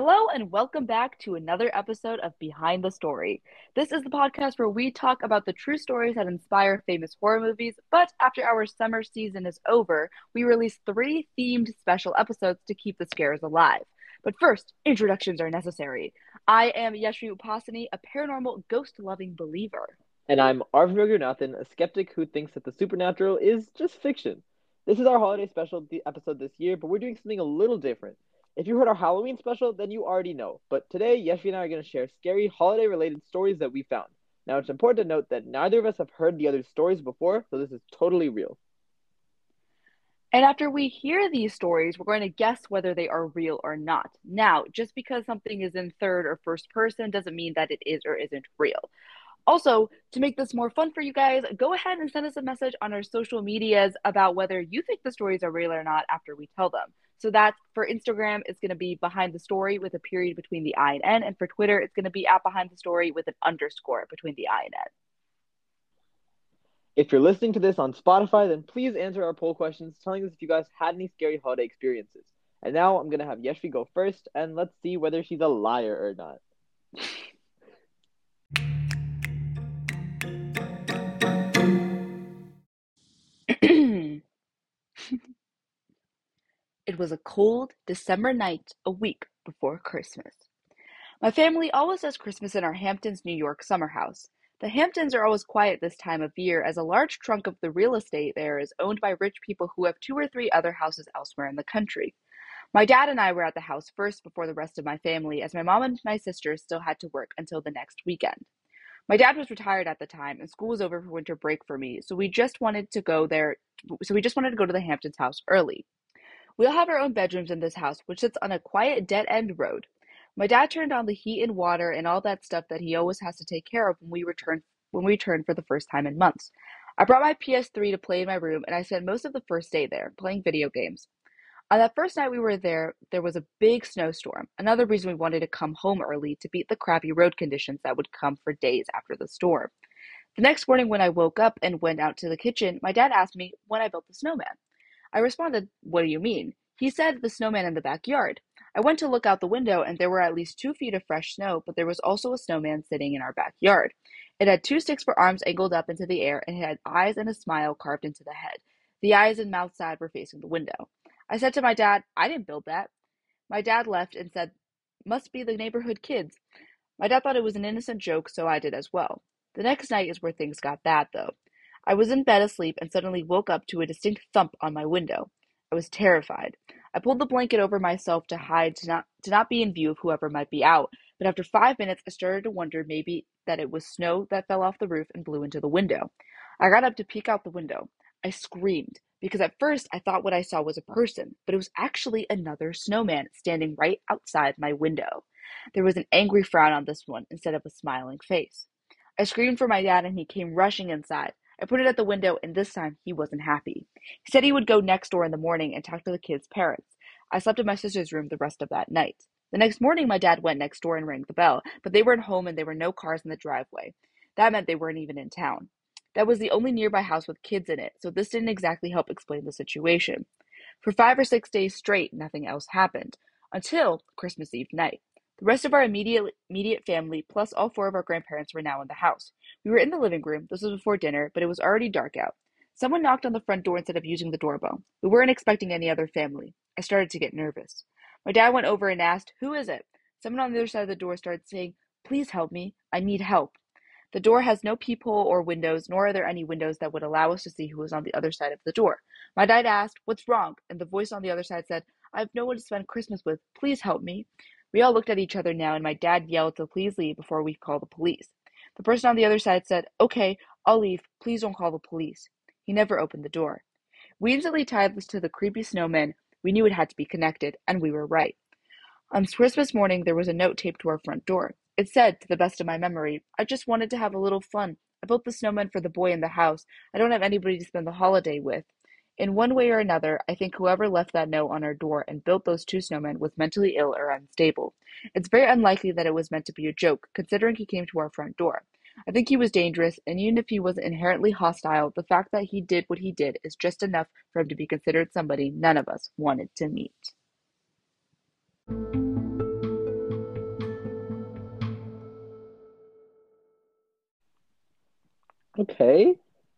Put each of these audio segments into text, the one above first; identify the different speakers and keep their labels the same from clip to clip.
Speaker 1: Hello and welcome back to another episode of Behind the Story. This is the podcast where we talk about the true stories that inspire famous horror movies, but after our summer season is over, we release three themed special episodes to keep the scares alive. But first, introductions are necessary. I am Yashvi Upasani, a paranormal ghost-loving believer.
Speaker 2: And I'm Arvin Raghunathan, a skeptic who thinks that the supernatural is just fiction. This is our holiday special episode this year, but we're doing something a little different. If you heard our Halloween special, then you already know. But today, Yeshi and I are going to share scary holiday related stories that we found. Now, it's important to note that neither of us have heard the other stories before, so this is totally real.
Speaker 1: And after we hear these stories, we're going to guess whether they are real or not. Now, just because something is in third or first person doesn't mean that it is or isn't real. Also, to make this more fun for you guys, go ahead and send us a message on our social medias about whether you think the stories are real or not after we tell them. So that's for Instagram, it's going to be behind the story with a period between the I and N. And for Twitter, it's going to be at behind the story with an underscore between the I and N.
Speaker 2: If you're listening to this on Spotify, then please answer our poll questions telling us if you guys had any scary holiday experiences. And now I'm going to have Yeshi go first, and let's see whether she's a liar or not.
Speaker 1: It was a cold December night a week before Christmas. My family always does Christmas in our Hamptons, New York summer house. The Hamptons are always quiet this time of year as a large chunk of the real estate there is owned by rich people who have two or three other houses elsewhere in the country. My dad and I were at the house first before the rest of my family, as my mom and my sisters still had to work until the next weekend. My dad was retired at the time, and school was over for winter break for me, so we just wanted to go there. So we just wanted to go to the Hamptons house early. We all have our own bedrooms in this house, which sits on a quiet dead end road. My dad turned on the heat and water and all that stuff that he always has to take care of when we returned for the first time in months. I brought my PS3 to play in my room, and I spent most of the first day there, playing video games. On that first night we were there, there was a big snowstorm. Another reason we wanted to come home early to beat the crappy road conditions that would come for days after the storm. The next morning when I woke up and went out to the kitchen, my dad asked me when I built the snowman. I responded, "What do you mean?" He said, "The snowman in the backyard." I went to look out the window, and there were at least 2 feet of fresh snow, but there was also a snowman sitting in our backyard. It had two sticks for arms angled up into the air, and it had eyes and a smile carved into the head. The eyes and mouth side were facing the window. I said to my dad, "I didn't build that." My dad left and said, "Must be the neighborhood kids." My dad thought it was an innocent joke, so I did as well. The next night is where things got bad, though. I was in bed asleep and suddenly woke up to a distinct thump on my window. I was terrified. I pulled the blanket over myself to hide to not be in view of whoever might be out, but after 5 minutes I started to wonder maybe that it was snow that fell off the roof and blew into the window. I got up to peek out the window. I screamed because at first I thought what I saw was a person, but it was actually another snowman standing right outside my window. There was an angry frown on this one instead of a smiling face. I screamed for my dad and he came rushing inside. I put it at the window and this time he wasn't happy. He said he would go next door in the morning and talk to the kids' parents. I slept in my sister's room the rest of that night. The next morning, my dad went next door and rang the bell, but they weren't home and there were no cars in the driveway. That meant they weren't even in town. That was the only nearby house with kids in it, so this didn't exactly help explain the situation. For 5 or 6 days straight, nothing else happened, until Christmas Eve night. The rest of our immediate family, plus all four of our grandparents, were now in the house. We were in the living room. This was before dinner, but it was already dark out. Someone knocked on the front door instead of using the doorbell. We weren't expecting any other family. I started to get nervous. My dad went over and asked, "Who is it?" Someone on the other side of the door started saying, "Please help me. I need help." The door has no peephole or windows, nor are there any windows that would allow us to see who was on the other side of the door. My dad asked, "What's wrong?" And the voice on the other side said, "I have no one to spend Christmas with. Please help me." We all looked at each other now, and my dad yelled to please leave before we call the police. The person on the other side said, "Okay, I'll leave. Please don't call the police." He never opened the door. We instantly tied this to the creepy snowman. We knew it had to be connected, and we were right. On Christmas morning, there was a note taped to our front door. It said, to the best of my memory, "I just wanted to have a little fun. I built the snowman for the boy in the house. I don't have anybody to spend the holiday with." In one way or another, I think whoever left that note on our door and built those two snowmen was mentally ill or unstable. It's very unlikely that it was meant to be a joke, considering he came to our front door. I think he was dangerous, and even if he was inherently hostile, the fact that he did what he did is just enough for him to be considered somebody none of us wanted to meet.
Speaker 2: Okay.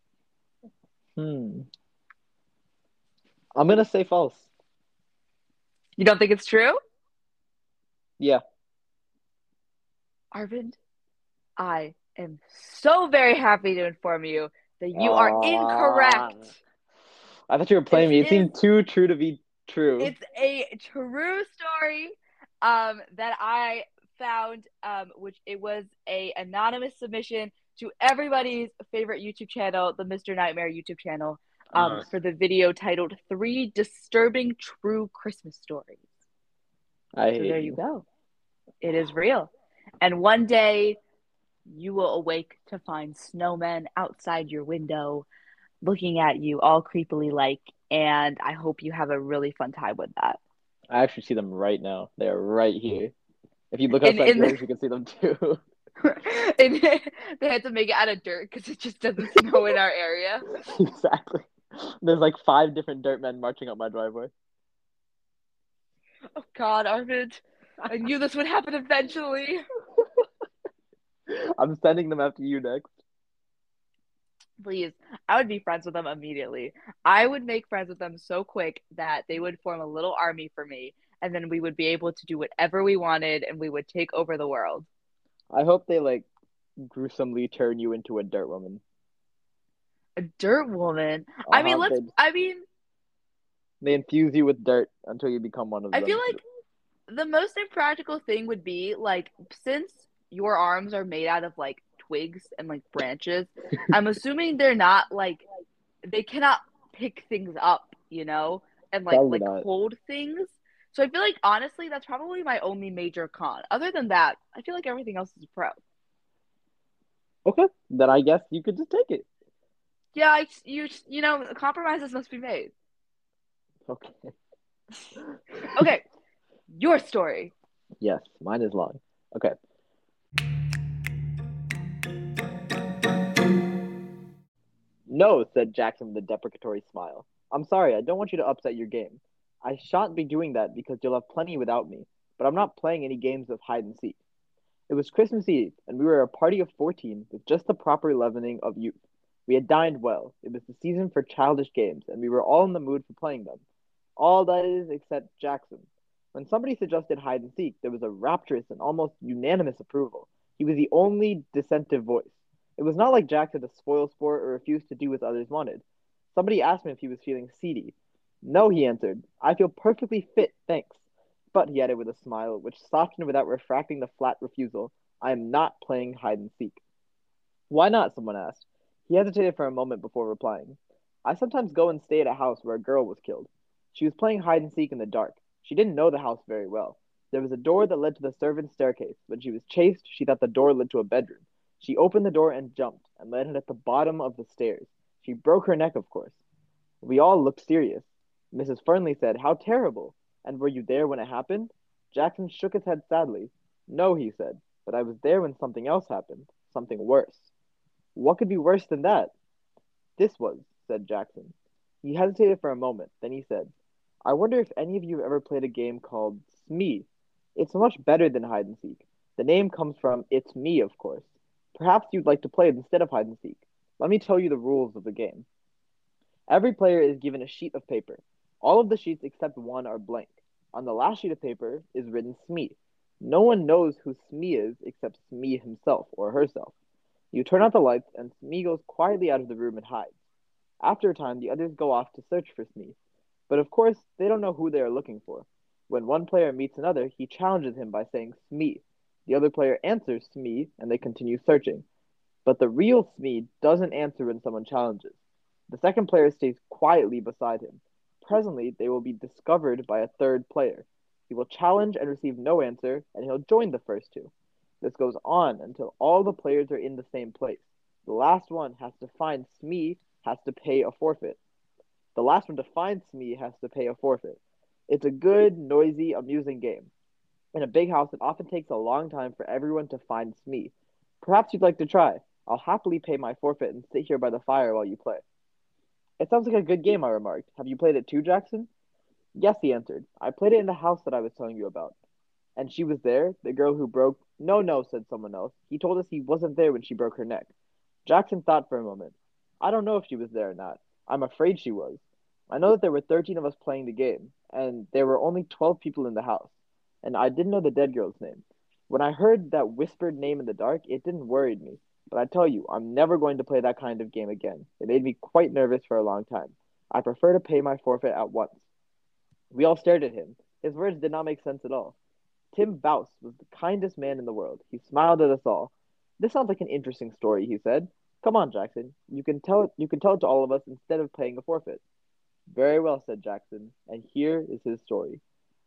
Speaker 2: Hmm. I'm gonna say false.
Speaker 1: You don't think it's true?
Speaker 2: Yeah.
Speaker 1: Arvind, I am so very happy to inform you that you are
Speaker 2: Ah,
Speaker 1: incorrect.
Speaker 2: I thought you were
Speaker 1: This
Speaker 2: playing me. It
Speaker 1: is
Speaker 2: seemed too true to be true.
Speaker 1: it's a true story that I found which it was a anonymous submission to everybody's favorite YouTube channel, the Mr. Nightmare YouTube channel,
Speaker 2: Uh,
Speaker 1: for the video titled Three Disturbing True Christmas Stories.
Speaker 2: I
Speaker 1: So
Speaker 2: hate
Speaker 1: there you
Speaker 2: you.
Speaker 1: go. It is real. And one day you will awake to find snowmen outside your window looking at you all creepily like, and I hope you have a really fun time with that.
Speaker 2: I actually see them right now. They are right here. If you look outside
Speaker 1: In the
Speaker 2: yours, you can see them too.
Speaker 1: and they had to make it out of dirt because it just doesn't snow in our area.
Speaker 2: Exactly. There's like five different dirt men marching up my driveway.
Speaker 1: Oh God, Arvid, I knew this would happen eventually.
Speaker 2: I'm sending them after you next.
Speaker 1: Please, I would be friends with them immediately. I would make friends with them so quick that they would form a little army for me, and then we would be able to do whatever we wanted, and we would take over the world.
Speaker 2: I hope they like gruesomely turn you into a dirt woman.
Speaker 1: A dirt woman. I mean,
Speaker 2: Uh-huh.
Speaker 1: let's. I mean,
Speaker 2: They infuse you with dirt until you become one of
Speaker 1: I feel
Speaker 2: them.
Speaker 1: like the most impractical thing would be like since your arms are made out of like twigs and like branches, I'm assuming they're not like they cannot pick things up, and
Speaker 2: Probably
Speaker 1: like
Speaker 2: not.
Speaker 1: hold things. So I feel like honestly that's probably my only major con. Other than that, I feel like everything else is a pro.
Speaker 2: Okay, then I guess you could just take it.
Speaker 1: Yeah, compromises must be made.
Speaker 2: Okay.
Speaker 1: Okay, your story.
Speaker 2: Yes, mine is long. Okay. No, said Jackson with a deprecatory smile. I'm sorry, I don't want you to upset your game. I shan't be doing that because you'll have plenty without me, but I'm not playing any games of hide and seek. It was Christmas Eve, and we were a party of 14 with just the proper leavening of youth. We had dined well. It was the season for childish games, and we were all in the mood for playing them. All that is, except Jackson. When somebody suggested hide and seek, there was a rapturous and almost unanimous approval. He was the only dissentive voice. It was not like Jack had a spoil sport or refused to do as others wanted. Somebody asked him if he was feeling seedy. No, he answered. I feel perfectly fit, thanks. But, he added with a smile, which softened without refracting the flat refusal, I am not playing hide and seek. Why not? Someone asked. He hesitated for a moment before replying. I sometimes go and stay at a house where a girl was killed. She was playing hide and seek in the dark. She didn't know the house very well. There was a door that led to the servants' staircase. When she was chased, she thought the door led to a bedroom. She opened the door and jumped, and landed at the bottom of the stairs. She broke her neck, of course. We all looked serious. Mrs. Fernley said, How terrible! And were you there when it happened? Jackson shook his head sadly. No, he said, but I was there when something else happened. Something worse. What could be worse than that? This was, said Jackson. He hesitated for a moment, then he said, I wonder if any of you have ever played a game called Smee. It's much better than hide and seek. The name comes from It's Me, of course. Perhaps you'd like to play it instead of hide and seek. Let me tell you the rules of the game. Every player is given a sheet of paper. All of the sheets except one are blank. On the last sheet of paper is written Smee. No one knows who Smee is except Smee himself or herself. You turn out the lights, and Smee goes quietly out of the room and hides. After a time, the others go off to search for Smee. But of course, they don't know who they are looking for. When one player meets another, he challenges him by saying Smee. The other player answers Smee, and they continue searching. But the real Smee doesn't answer when someone challenges. The second player stays quietly beside him. Presently, they will be discovered by a third player. He will challenge and receive no answer, and he'll join the first two. This goes on until all the players are in the same place. The last one has to find Smee has to pay a forfeit. The last one to find Smee has to pay a forfeit. It's a good, noisy, amusing game. In a big house, it often takes a long time for everyone to find Smee. Perhaps you'd like to try. I'll happily pay my forfeit and sit here by the fire while you play. It sounds like a good game, I remarked. Have you played it too, Jackson? Yes, he answered. I played it in the house that I was telling you about. And she was there? The girl who broke. No, no, said someone else. He told us he wasn't there when she broke her neck. Jackson thought for a moment. I don't know if she was there or not. I'm afraid she was. I know that there were 13 of us playing the game, and there were only 12 people in the house, and I didn't know the dead girl's name. When I heard that whispered name in the dark, it didn't worry me. But I tell you, I'm never going to play that kind of game again. It made me quite nervous for a long time. I prefer to pay my forfeit at once. We all stared at him. His words did not make sense at all. Tim Bouse was the kindest man in the world. He smiled at us all. This sounds like an interesting story, he said. Come on, Jackson. You can tell it to all of us instead of paying a forfeit. Very well, said Jackson, and here is his story.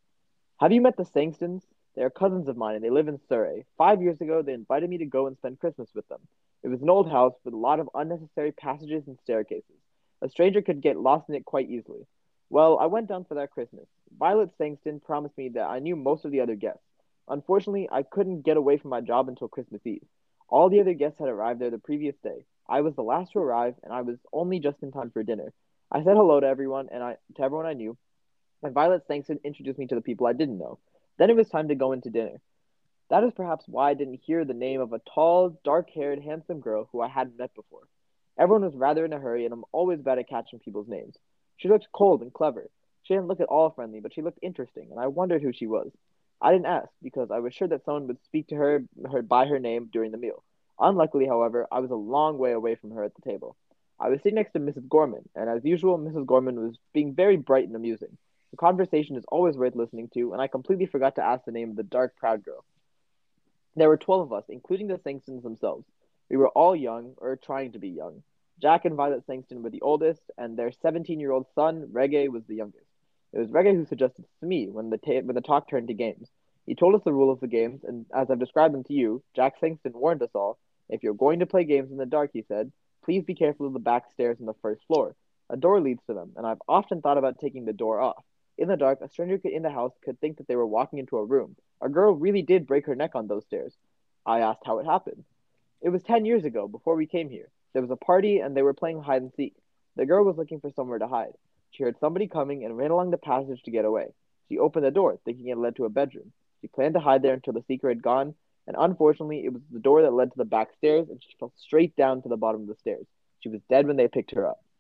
Speaker 2: Have you met the Sangstons? They are cousins of mine and they live in Surrey. 5 years ago, they invited me to go and spend Christmas with them. It was an old house with a lot of unnecessary passages and staircases. A stranger could get lost in it quite easily. Well, I went down for that Christmas. Violet Sangston promised me that I knew most of the other guests. Unfortunately, I couldn't get away from my job until Christmas Eve. All the other guests had arrived there the previous day. I was the last to arrive, and I was only just in time for dinner. I said hello to everyone I knew, and Violet Sangston introduced me to the people I didn't know. Then it was time to go into dinner. That is perhaps why I didn't hear the name of a tall, dark-haired, handsome girl who I hadn't met before. Everyone was rather in a hurry, and I'm always bad at catching people's names. She looked cold and clever. She didn't look at all friendly, but she looked interesting, and I wondered who she was. I didn't ask, because I was sure that someone would speak to her by her name during the meal. Unluckily, however, I was a long way away from her at the table. I was sitting next to Mrs. Gorman, and as usual, Mrs. Gorman was being very bright and amusing. The conversation is always worth listening to, and I completely forgot to ask the name of the dark, proud girl. There were 12 of us, including the Sangstons themselves. We were all young, or trying to be young. Jack and Violet Sangston were the oldest, and their 17-year-old son, Reggae, was the youngest. It was Reggae who suggested Smee when the talk turned to games. He told us the rules of the games, and as I've described them to you, Jack Sangston warned us all. If you're going to play games in the dark, he said, please be careful of the back stairs on the first floor. A door leads to them, and I've often thought about taking the door off. In the dark, a stranger in the house could think that they were walking into a room. A girl really did break her neck on those stairs. I asked how it happened. It was 10 years ago, before we came here. There was a party, and they were playing hide and seek. The girl was looking for somewhere to hide. She heard somebody coming and ran along the passage to get away. She opened the door, thinking it led to a bedroom. She planned to hide there until the seeker had gone, and unfortunately, it was the door that led to the back stairs, and she fell straight down to the bottom of the stairs. She was dead when they picked her up.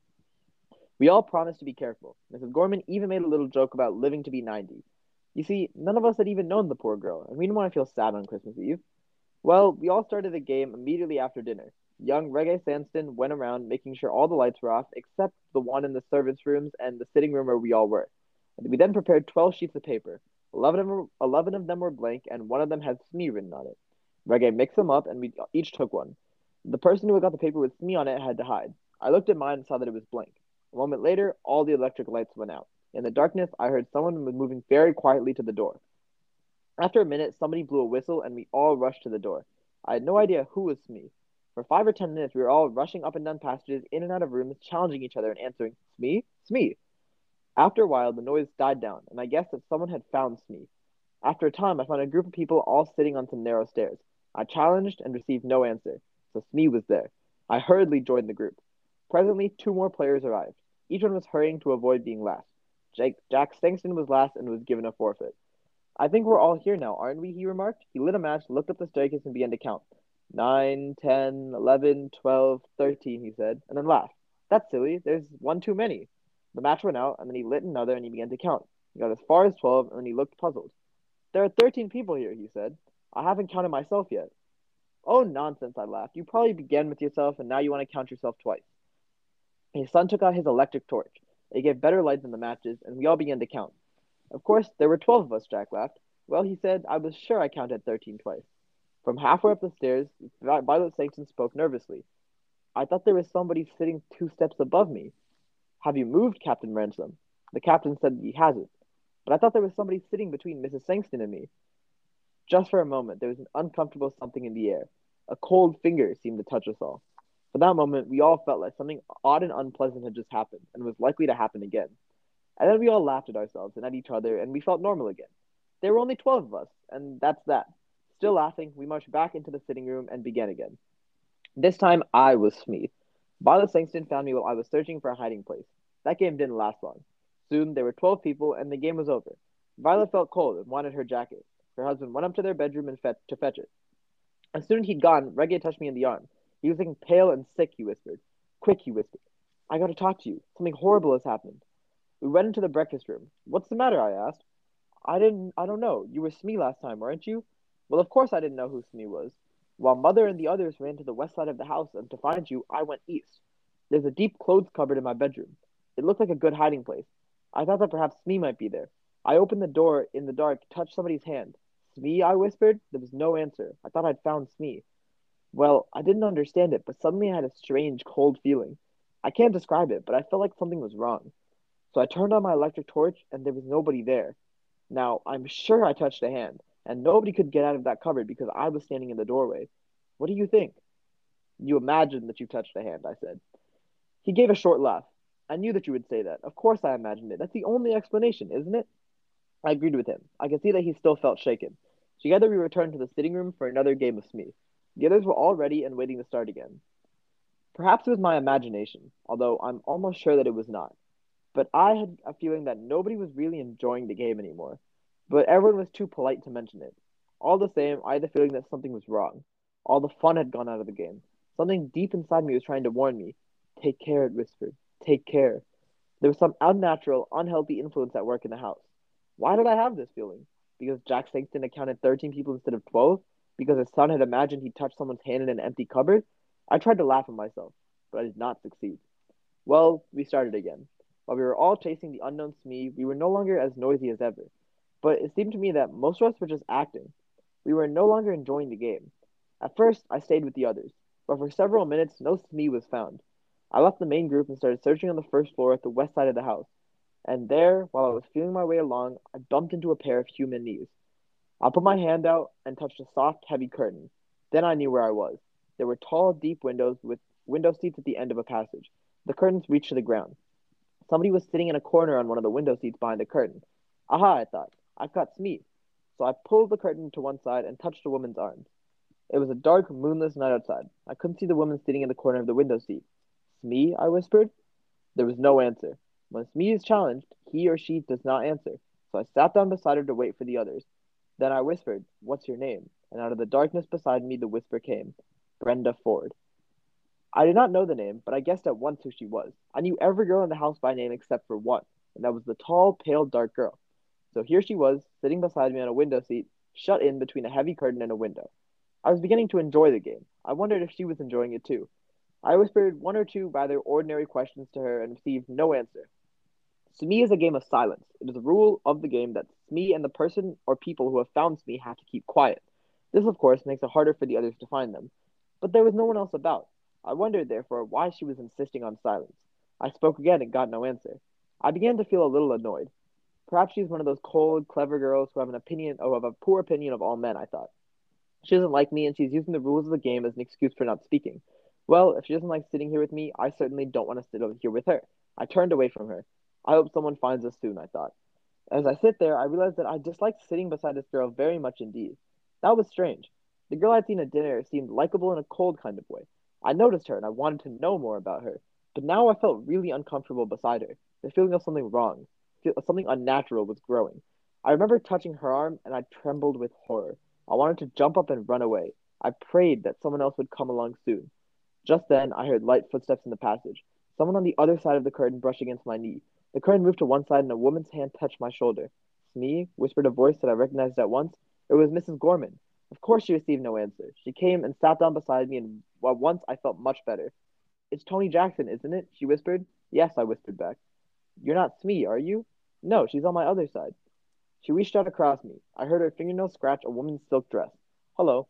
Speaker 2: We all promised to be careful. Mrs. Gorman even made a little joke about living to be 90. You see, none of us had even known the poor girl, and we didn't want to feel sad on Christmas Eve. Well, we all started the game immediately after dinner. Young Reggae Sanston went around making sure all the lights were off, except the one in the servants' rooms and the sitting room where we all were. We then prepared 12 sheets of paper. 11 of them were blank, and one of them had Smee written on it. Reggae mixed them up, and we each took one. The person who got the paper with Smee on it had to hide. I looked at mine and saw that it was blank. A moment later, all the electric lights went out. In the darkness, I heard someone moving very quietly to the door. After a minute, somebody blew a whistle, and we all rushed to the door. I had no idea who was Smee. For 5 or 10 minutes, we were all rushing up and down passages, in and out of rooms, challenging each other and answering, Smee? Smee? After a while, the noise died down, and I guessed that someone had found Smee. After a time, I found a group of people all sitting on some narrow stairs. I challenged and received no answer, so Smee was there. I hurriedly joined the group. Presently, 2 more players arrived. Each one was hurrying to avoid being last. Jack Stangston was last and was given a forfeit. I think we're all here now, aren't we? He remarked. He lit a match, looked up the staircase, and began to count. 9, 10, 11, 12, 13, he said, and then laughed. That's silly. There's one too many. The match went out, and then he lit another and he began to count. He got as far as 12, and then he looked puzzled. There are 13 people here, he said. I haven't counted myself yet. Oh, nonsense, I laughed. You probably began with yourself, and now you want to count yourself twice. His son took out his electric torch. It gave better light than the matches, and we all began to count. Of course, there were 12 of us, Jack laughed. Well, he said, I was sure I counted 13 twice. From halfway up the stairs, Violet Sankton spoke nervously. I thought there was somebody sitting 2 steps above me. Have you moved, Captain Ransom? The captain said he hasn't. But I thought there was somebody sitting between Mrs. Sangston and me. Just for a moment, there was an uncomfortable something in the air. A cold finger seemed to touch us all. For that moment, we all felt like something odd and unpleasant had just happened, and was likely to happen again. And then we all laughed at ourselves and at each other, and we felt normal again. There were only 12 of us, and that's that. Still laughing, we marched back into the sitting room and began again. This time, I was Smee. Violet Sangston found me while I was searching for a hiding place. That game didn't last long. Soon, there were 12 people, and the game was over. Violet felt cold and wanted her jacket. Her husband went up to their bedroom to fetch it. As soon as he'd gone, Reggae touched me in the arm. He was looking pale and sick, he whispered. Quick, he whispered. I gotta talk to you. Something horrible has happened. We went into the breakfast room. What's the matter? I asked. I don't know. You were Smee last time, weren't you? Well, of course I didn't know who Smee was. While Mother and the others ran to the west side of the house, and to find you, I went east. There's a deep clothes cupboard in my bedroom. It looked like a good hiding place. I thought that perhaps Smee might be there. I opened the door in the dark, touched somebody's hand. Smee, I whispered. There was no answer. I thought I'd found Smee. Well, I didn't understand it, but suddenly I had a strange, cold feeling. I can't describe it, but I felt like something was wrong. So I turned on my electric torch, and there was nobody there. Now, I'm sure I touched a hand, and nobody could get out of that cupboard because I was standing in the doorway. What do you think? You imagine that you touched a hand, I said. He gave a short laugh. I knew that you would say that. Of course I imagined it. That's the only explanation, isn't it? I agreed with him. I could see that he still felt shaken. Together we returned to the sitting room for another game of Smee. The others were all ready and waiting to start again. Perhaps it was my imagination, although I'm almost sure that it was not. But I had a feeling that nobody was really enjoying the game anymore. But everyone was too polite to mention it. All the same, I had the feeling that something was wrong. All the fun had gone out of the game. Something deep inside me was trying to warn me. Take care, it whispered. Take care. There was some unnatural, unhealthy influence at work in the house. Why did I have this feeling? Because Jack Sankton accounted 13 people instead of 12? Because his son had imagined he touched someone's hand in an empty cupboard? I tried to laugh at myself, but I did not succeed. Well, we started again. While we were all chasing the unknown Smee, we were no longer as noisy as ever. But it seemed to me that most of us were just acting. We were no longer enjoying the game. At first, I stayed with the others, but for several minutes, no Smee was found. I left the main group and started searching on the first floor at the west side of the house. And there, while I was feeling my way along, I bumped into a pair of human knees. I put my hand out and touched a soft, heavy curtain. Then I knew where I was. There were tall, deep windows with window seats at the end of a passage. The curtains reached to the ground. Somebody was sitting in a corner on one of the window seats behind the curtain. Aha, I thought. I've got Smee. So I pulled the curtain to one side and touched a woman's arms. It was a dark, moonless night outside. I couldn't see the woman sitting in the corner of the window seat. Smee? I whispered. There was no answer. When Smee is challenged, he or she does not answer. So I sat down beside her to wait for the others. Then I whispered, What's your name? And out of the darkness beside me, the whisper came, Brenda Ford. I did not know the name, but I guessed at once who she was. I knew every girl in the house by name except for one, and that was the tall, pale, dark girl. So here she was, sitting beside me on a window seat, shut in between a heavy curtain and a window. I was beginning to enjoy the game. I wondered if she was enjoying it too. I whispered one or two rather ordinary questions to her and received no answer. Smee is a game of silence. It is a rule of the game that Smee and the person or people who have found Smee have to keep quiet. This, of course, makes it harder for the others to find them. But there was no one else about. I wondered, therefore, why she was insisting on silence. I spoke again and got no answer. I began to feel a little annoyed. Perhaps she's one of those cold, clever girls who have an opinion, or have a poor opinion of all men, I thought. She doesn't like me, and she's using the rules of the game as an excuse for not speaking. Well, if she doesn't like sitting here with me, I certainly don't want to sit over here with her. I turned away from her. I hope someone finds us soon, I thought. As I sit there, I realized that I disliked sitting beside this girl very much indeed. That was strange. The girl I'd seen at dinner seemed likable in a cold kind of way. I noticed her and I wanted to know more about her. But now I felt really uncomfortable beside her. The feeling of something wrong, something unnatural was growing. I remember touching her arm and I trembled with horror. I wanted to jump up and run away. I prayed that someone else would come along soon. Just then, I heard light footsteps in the passage. Someone on the other side of the curtain brushed against my knee. The curtain moved to one side and a woman's hand touched my shoulder. Smee, whispered a voice that I recognized at once. It was Mrs. Gorman. Of course she received no answer. She came and sat down beside me, and at once I felt much better. It's Tony Jackson, isn't it? She whispered. Yes, I whispered back. You're not Smee, are you? No, she's on my other side. She reached out across me. I heard her fingernails scratch a woman's silk dress. Hello.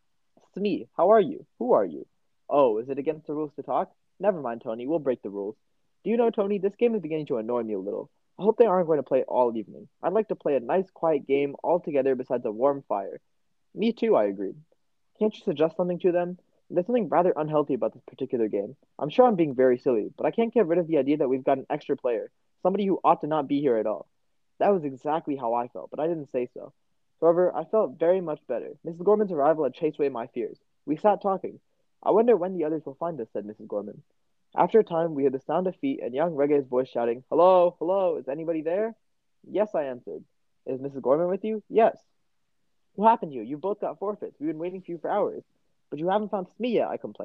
Speaker 2: Smee, how are you? Who are you? Oh, is it against the rules to talk? Never mind, Tony. We'll break the rules. Do you know, Tony, this game is beginning to annoy me a little. I hope they aren't going to play it all evening. I'd like to play a nice, quiet game all together besides a warm fire. Me too, I agreed. Can't you suggest something to them? There's something rather unhealthy about this particular game. I'm sure I'm being very silly, but I can't get rid of the idea that we've got an extra player, somebody who ought to not be here at all. That was exactly how I felt, but I didn't say so. However, I felt very much better. Mrs. Gorman's arrival had chased away my fears. We sat talking. I wonder when the others will find us, said Mrs. Gorman. After a time, we heard the sound of feet and young Reggae's voice shouting, Hello, hello, is anybody there? Yes, I answered. Is Mrs. Gorman with you? Yes. What happened to you? You both got forfeits. We've been waiting for you for hours. But you haven't found Smee yet, I complained.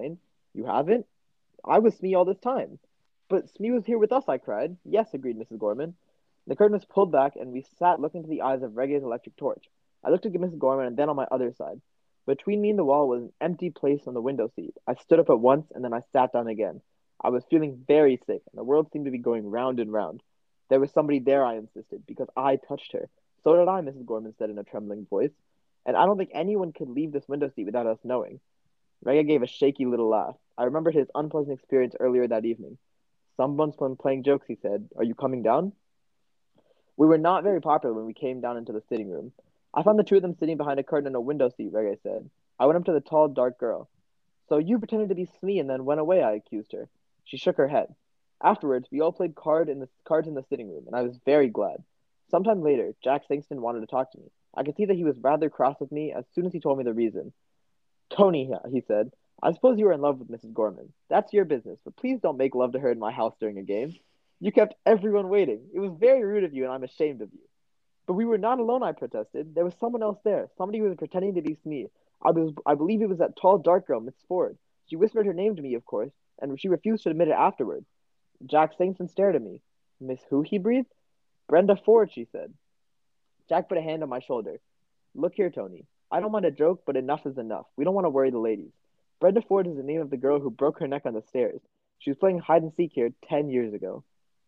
Speaker 2: You haven't? I was Smee all this time. But Smee was here with us, I cried. Yes, agreed Mrs. Gorman. The curtain was pulled back, and we sat looking into the eyes of Reggae's electric torch. I looked at Mrs. Gorman and then on my other side. Between me and the wall was an empty place on the window seat. I stood up at once, and then I sat down again. I was feeling very sick, and the world seemed to be going round and round. There was somebody there, I insisted, because I touched her. So did I, Mrs. Gorman said in a trembling voice. And I don't think anyone could leave this window seat without us knowing. Reggie gave a shaky little laugh. I remembered his unpleasant experience earlier that evening. Someone's been playing jokes, he said. Are you coming down? We were not very popular when we came down into the sitting room. I found the two of them sitting behind a curtain in a window seat, Reggie said. I went up to the tall, dark girl. So you pretended to be Smee and then went away, I accused her. She shook her head. Afterwards, we all played cards in the sitting room, and I was very glad. Sometime later, Jack Sangston wanted to talk to me. I could see that he was rather cross with me as soon as he told me the reason. Tony, he said, I suppose you are in love with Mrs. Gorman. That's your business, but please don't make love to her in my house during a game. You kept everyone waiting. It was very rude of you, and I'm ashamed of you. But we were not alone, I protested. There was someone else there, somebody who was pretending to be Smee. I believe it was that tall, dark girl, Miss Ford. She whispered her name to me, of course, and she refused to admit it afterward. Jack Sampson stared at me. Miss who? He breathed. Brenda Ford, she said. Jack put a hand on my shoulder. Look here, Tony. I don't mind a joke, but enough is enough. We don't want to worry the ladies. Brenda Ford is the name of the girl who broke her neck on the stairs. She was playing hide and seek here 10 years ago.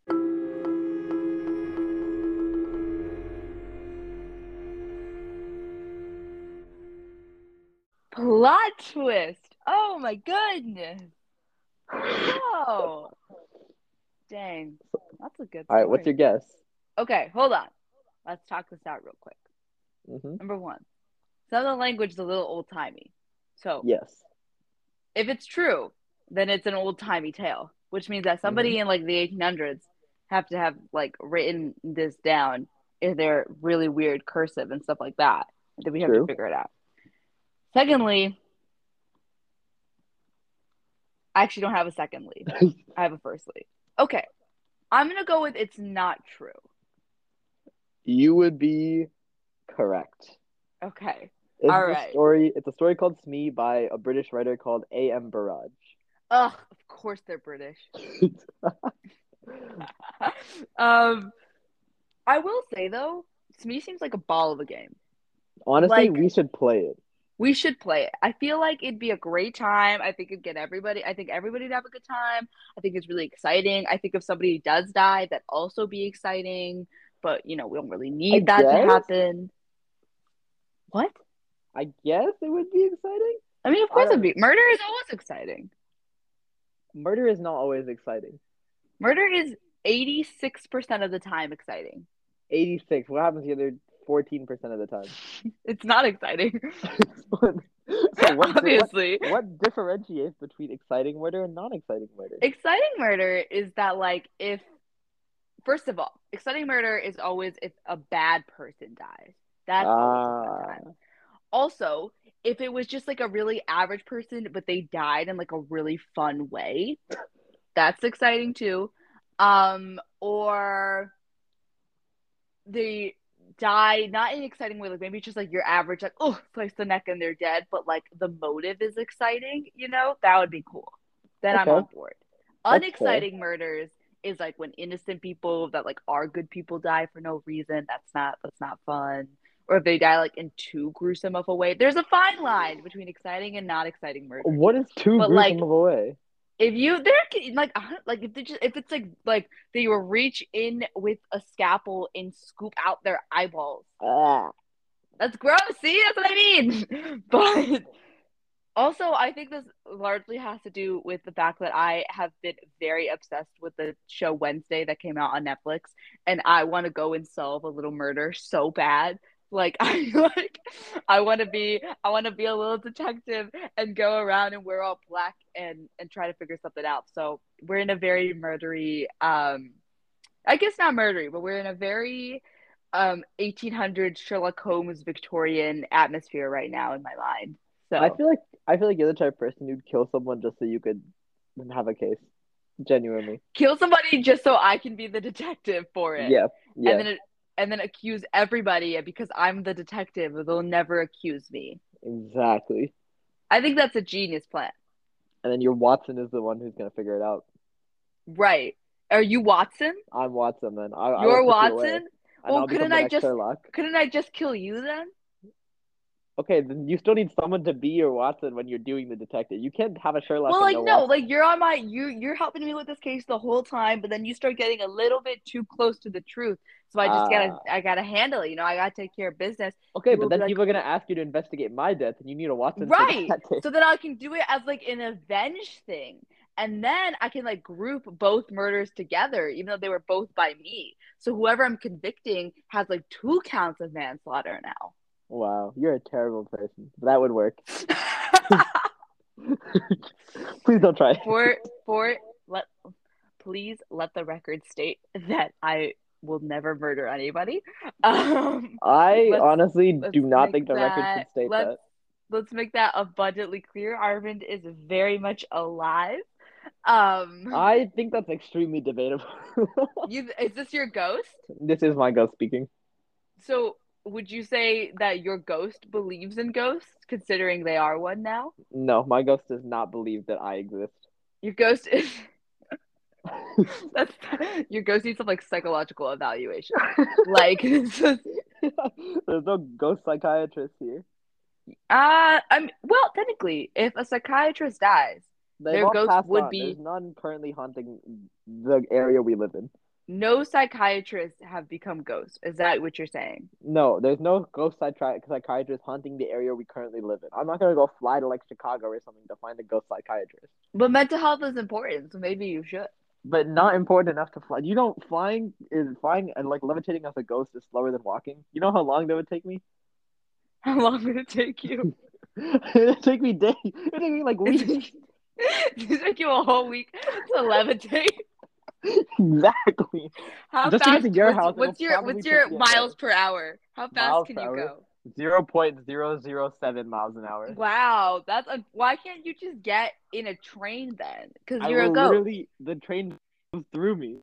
Speaker 1: Plot twist. Oh my goodness. Whoa. Dang. That's a good
Speaker 2: All right, what's
Speaker 1: story.
Speaker 2: your guess?
Speaker 1: Okay, hold on. Let's talk this out real quick.
Speaker 2: Mm-hmm.
Speaker 1: Number one, some of the language is a little old timey. So
Speaker 2: Yes.
Speaker 1: if it's true, then it's an old timey tale, which means that
Speaker 2: Mm-hmm.
Speaker 1: somebody in like the 1800s have to have like written this down in their really weird cursive and stuff like that. And then we have to
Speaker 2: True.
Speaker 1: figure it out. Secondly, I actually don't have a secondly. I have a firstly. Okay, I'm gonna go with it's not true.
Speaker 2: You would be correct.
Speaker 1: Okay,
Speaker 2: This
Speaker 1: all
Speaker 2: is a
Speaker 1: right.
Speaker 2: story. It's a story called Smee by a British writer called A.M. Barrage.
Speaker 1: Ugh, of course they're British. um, I will say though, Smee seems like a ball of a game.
Speaker 2: Honestly,
Speaker 1: Like
Speaker 2: we should play it.
Speaker 1: we should play it. I feel like it'd be a great time. I think it'd get everybody. I think everybody'd have a good time. I think it's really exciting. I think if somebody does die, that'd also be exciting. But we don't really
Speaker 2: I
Speaker 1: need that to
Speaker 2: guess.
Speaker 1: happen. What?
Speaker 2: I guess it would be exciting.
Speaker 1: I mean, of
Speaker 2: I
Speaker 1: course
Speaker 2: don't
Speaker 1: it'd
Speaker 2: know.
Speaker 1: be. Murder is always exciting.
Speaker 2: Murder is not always exciting.
Speaker 1: Murder is 86% of the time exciting.
Speaker 2: 86. What happens the other 14% of the time?
Speaker 1: It's not exciting.
Speaker 2: So
Speaker 1: Obviously.
Speaker 2: what differentiates between exciting murder and non-exciting murder?
Speaker 1: Exciting murder is that, like, if, first of all, exciting murder is always if a bad person dies. That's always a fun
Speaker 2: Ah,
Speaker 1: time. Also, if it was just like a really average person, but they died in like a really fun way, that's exciting too. Or they die not in an exciting way, like maybe it's just like your average, like, oh, slice the neck and they're dead, but like the motive is exciting, that would be cool. Then I'm
Speaker 2: okay,
Speaker 1: on board.
Speaker 2: that's fair.
Speaker 1: Unexciting murders is like when innocent people that like are good people die for no reason. That's not fun. Or if they die like in too gruesome of a way. There's a fine line between exciting and not exciting murders.
Speaker 2: What is too
Speaker 1: But
Speaker 2: gruesome
Speaker 1: like
Speaker 2: of a way?
Speaker 1: if you there like if it's like they will reach in with a scalpel and scoop out their eyeballs.
Speaker 2: Ah,
Speaker 1: That's gross. See, that's what I mean. But also, I think this largely has to do with the fact that I have been very obsessed with the show Wednesday that came out on Netflix, and I want to go and solve a little murder so bad. Like I want to be a little detective and go around and wear all black and try to figure something out. So we're in a very murdery, I guess not murdery, but we're in a very 1800 Sherlock Holmes Victorian atmosphere right now in my mind.
Speaker 2: I
Speaker 1: So
Speaker 2: feel like I feel like you're the type of person who'd kill someone just so you could have a case. Genuinely.
Speaker 1: kill somebody just so I can be the detective for it,
Speaker 2: Yeah,
Speaker 1: and
Speaker 2: yeah,
Speaker 1: then accuse everybody because I'm the detective. They'll never accuse me.
Speaker 2: exactly.
Speaker 1: I think that's a genius plan.
Speaker 2: And then your Watson is the one who's gonna figure it out.
Speaker 1: Right. Are you Watson?
Speaker 2: I'm Watson then. I will
Speaker 1: You're
Speaker 2: put you away.
Speaker 1: Watson?
Speaker 2: And
Speaker 1: Well,
Speaker 2: I'll become the next Sherlock.
Speaker 1: couldn't I just kill you then?
Speaker 2: Okay, then you still need someone to be your Watson when you're doing the detective. You can't have a Sherlock
Speaker 1: Well,
Speaker 2: and
Speaker 1: like
Speaker 2: no
Speaker 1: no,
Speaker 2: Watson.
Speaker 1: like you're on my you're helping me with this case the whole time, but then you start getting a little bit too close to the truth. So
Speaker 2: Uh,
Speaker 1: I gotta handle it, I gotta take care of business.
Speaker 2: okay,
Speaker 1: People
Speaker 2: but
Speaker 1: will be
Speaker 2: then
Speaker 1: like,
Speaker 2: people are gonna ask you to investigate my death, and you need a Watson for
Speaker 1: right.
Speaker 2: that too.
Speaker 1: So then I can do it as like an avenge thing. And then I can like group both murders together, even though they were both by me. So whoever I'm convicting has like 2 counts of manslaughter now.
Speaker 2: Wow, you're a terrible person. That would work. Please don't try.
Speaker 1: for for let please let the record state that I will never murder anybody.
Speaker 2: I
Speaker 1: Let's
Speaker 2: honestly
Speaker 1: let's
Speaker 2: do not
Speaker 1: make
Speaker 2: think the record should
Speaker 1: that
Speaker 2: state that.
Speaker 1: let's make that abundantly clear. Arvind is very much alive.
Speaker 2: I think that's extremely debatable.
Speaker 1: You is this your ghost?
Speaker 2: This is my ghost speaking.
Speaker 1: So would you say that your ghost believes in ghosts, considering they are one now?
Speaker 2: No, my ghost does not believe that I exist.
Speaker 1: Your ghost is that's your ghost needs some like psychological evaluation. Like this is
Speaker 2: There's no ghost psychiatrist here.
Speaker 1: I'm well, technically, if a psychiatrist dies,
Speaker 2: They've
Speaker 1: their
Speaker 2: all
Speaker 1: ghost
Speaker 2: passed
Speaker 1: would
Speaker 2: on. There's
Speaker 1: be
Speaker 2: none currently haunting the area we live in.
Speaker 1: no psychiatrists have become ghosts. Is that what you're saying?
Speaker 2: No, there's no ghost psychiatrist haunting the area we currently live in. I'm not gonna go fly to like Chicago or something to find a ghost psychiatrist.
Speaker 1: But mental health is important, so maybe you should.
Speaker 2: But not important enough to fly. You know, flying and like levitating as a ghost is slower than walking. You know how long that would take me?
Speaker 1: How long would it take you?
Speaker 2: It'd take me days. It'd take me like weeks.
Speaker 1: It took you a whole week to levitate.
Speaker 2: Exactly.
Speaker 1: How
Speaker 2: Just to get
Speaker 1: fast?
Speaker 2: to your house, it'll
Speaker 1: What's
Speaker 2: probably take
Speaker 1: your
Speaker 2: me a day.
Speaker 1: miles per hour? How fast
Speaker 2: Miles
Speaker 1: can
Speaker 2: per
Speaker 1: you
Speaker 2: hour,
Speaker 1: go?
Speaker 2: 0.007 miles an hour.
Speaker 1: Wow, why can't you just get in a train then? Because
Speaker 2: I
Speaker 1: you're a
Speaker 2: will
Speaker 1: ghost.
Speaker 2: literally the train goes through me.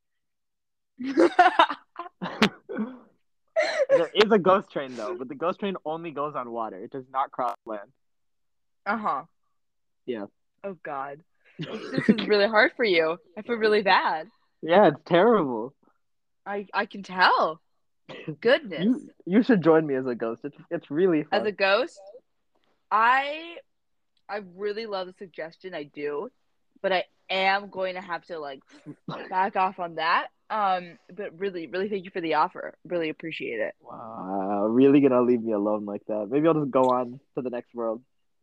Speaker 2: There is a ghost train though, but the ghost train only goes on water. It does not cross land.
Speaker 1: Uh-huh.
Speaker 2: Yeah.
Speaker 1: Oh God. This is really hard for you. I feel really bad.
Speaker 2: Yeah, it's terrible.
Speaker 1: I can tell. Goodness.
Speaker 2: You should join me as a ghost. It's really
Speaker 1: As a
Speaker 2: fun.
Speaker 1: ghost, I I really love the suggestion. I do, but I am going to have to like back off on that. But really, really thank you for the offer. Really appreciate it.
Speaker 2: Wow, really gonna leave me alone like that? Maybe I'll just go on to the next world.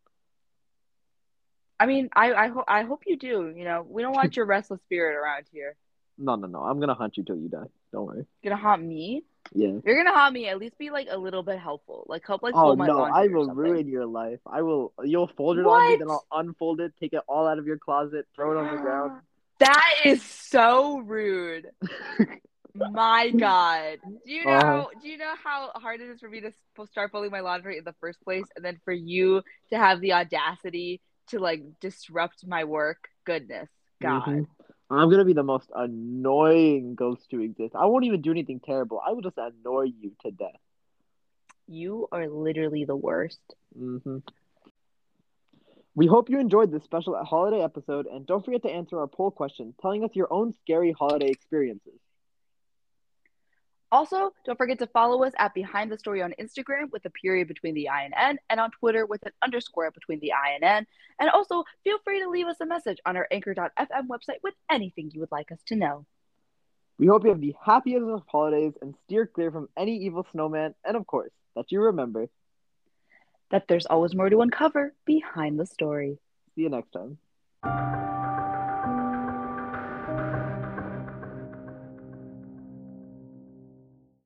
Speaker 1: I mean, I hope you do. We don't want your restless spirit around here.
Speaker 2: No, no, no. I'm gonna hunt you till you die. Don't worry.
Speaker 1: You're gonna haunt me.
Speaker 2: Yeah.
Speaker 1: You're gonna haunt me. At least be like a little bit helpful. Like help like
Speaker 2: Oh
Speaker 1: fold my
Speaker 2: no, I
Speaker 1: laundry or
Speaker 2: will
Speaker 1: something.
Speaker 2: ruin your life. I will. You'll fold your laundry,
Speaker 1: What?
Speaker 2: then I'll unfold it, take it all out of your closet, throw it on the ground.
Speaker 1: That is so rude. My God.
Speaker 2: Uh,
Speaker 1: Do you know how hard it is for me to start folding my laundry in the first place and then for you to have the audacity to like disrupt my work? Goodness.
Speaker 2: hmm
Speaker 1: God.
Speaker 2: I'm gonna be the most annoying ghost to exist. I won't even do anything terrible. I will just annoy you to death.
Speaker 1: You are literally the worst.
Speaker 2: hmm We hope you enjoyed this special holiday episode, and don't forget to answer our poll question, telling us your own scary holiday experiences.
Speaker 1: Also, don't forget to follow us at Behind the Story on Instagram with a period between the I and N, and on Twitter with an underscore between the I and N. And also, feel free to leave us a message on our Anchor.fm website with anything you would like us to know.
Speaker 2: We hope you have the happiest of holidays and steer clear from any evil snowman, and of course, that you remember.
Speaker 1: That there's always more to uncover behind the story.
Speaker 2: See you next time.